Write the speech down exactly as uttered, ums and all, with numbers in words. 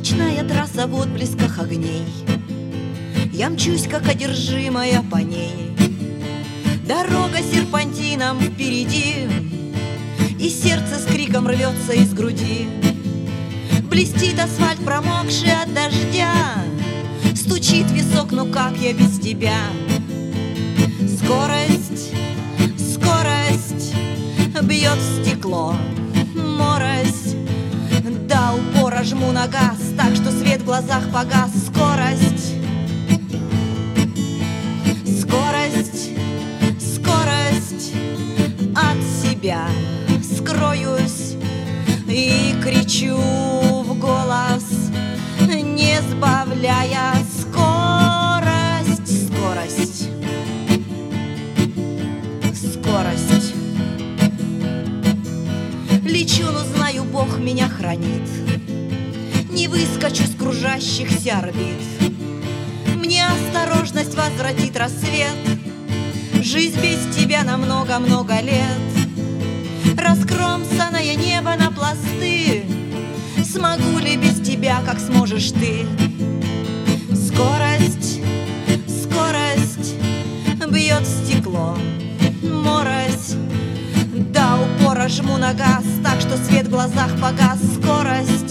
Ночная трасса в отблесках огней, я мчусь, как одержимая по ней. Дорога серпантином впереди, и сердце с криком рвется из груди. Блестит асфальт, промокший от дождя, стучит висок, ну как я без тебя? Скорость, скорость бьет в стекло, морось. До упора жму на газ, так что свет в глазах погас. Скорость, скорость, скорость от себя скроюсь и кричу в голос, не сбавляя скорость, скорость, скорость. Лечу, но знаю, Бог меня хранит, не выскочу с кружащихся орбит. Мне осторожность возвратит рассвет, жизнь без тебя на много-много лет. Раскромсанное небо на пласты, смогу ли без тебя, как сможешь ты? Скорость, скорость бьет в стекло, морось. До упора жму на газ, так что свет в глазах погас. Скорость,